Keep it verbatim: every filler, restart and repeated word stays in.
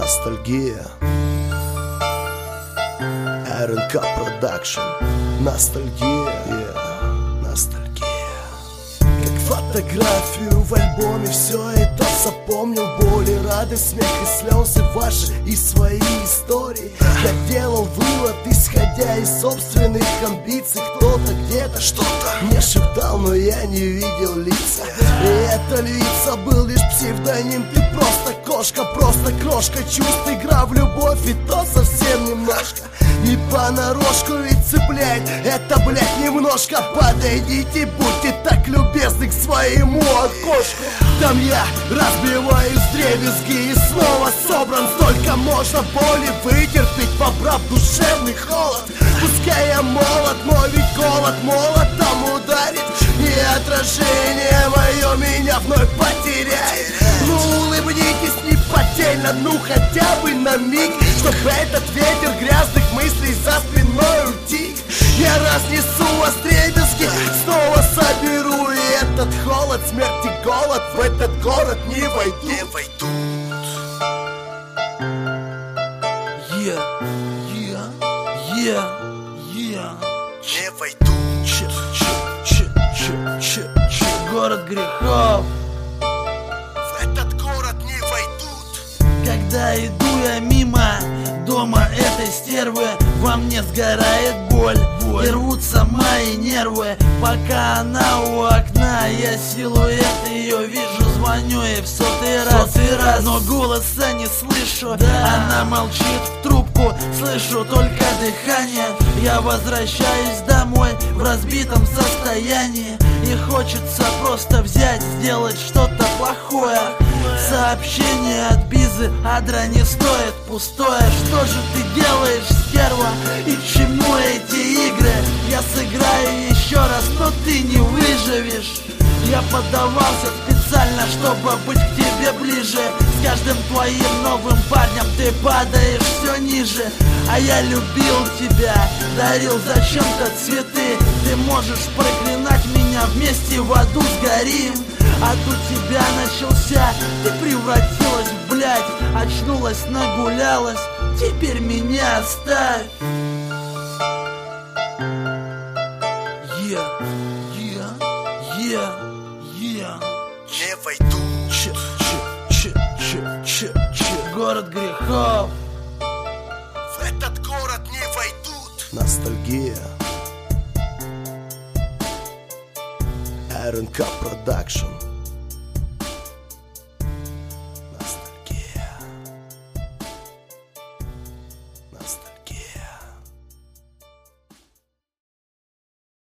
Ностальгия. эр эн ка Продакшн. Ностальгия. Yeah. Ностальгия. Как фотографию в альбоме все это запомнил. Боли, радость, смех и слезы ваши и свои истории. Я делал вывод, исходя из собственных амбиций. Кто-то где-то что-то мне шептал, но я не видел лица. И это лица был лишь псевдоним. Ты просто кошка, просто крошка чувств. Игра в любовь, и то совсем немножко. Не понарошку ведь цепляет это, блядь, немножко. Подойдите, будьте так любезны к своему окошку. Там я разбиваю вдребезги и снова собран. Столько можно боли вытерпеть, побрав душевный холод. Пускай я молод, но ведь голод молотом ударит, и отражение мое меня вновь потеряет. Ну улыбнитесь неподдельно, ну хотя бы на миг, чтобы этот ветер грязных мыслей за спиной утих. Я разнесу вас вдребезги, снова соберу, и этот холод, смерть и голод в этот город не войдут. Не войдут. Yeah, yeah, yeah, yeah. Не войдут. Че, че, че, че, че, че. Город грехов. В этот город не войдут. Когда иду я мимо дома этой стервы, во мне сгорает боль, боль. И рвутся мои нервы, пока она у окна. Я силуэт ее вижу, звоню ей в сотый раз, сотый раз. Но голоса не слышу, да. Она молчит в трубку, слышу только дыхание. Я возвращаюсь домой в разбитом состоянии, и хочется просто взять, сделать что-то плохое. Сообщение от Бизы, адра не стоит пустое. Что же ты делаешь, стерва, и к чему эти игры? Я сыграю еще раз, но ты не выживешь. Я подавался специально, чтобы быть к тебе ближе. С каждым твоим новым парнем ты падаешь все ниже. А я любил тебя, дарил зачем-то цветы. Ты можешь проклинать меня, вместе в аду сгорим. А тут тебя начался, ты превратилась в блядь. Очнулась, нагулялась, теперь меня оставь. Yeah, yeah, yeah, yeah. Не войдут. Че, че, че, че, че, че. Город грехов. В этот город не войдут. Ностальгия. эр эн ка Продакшн.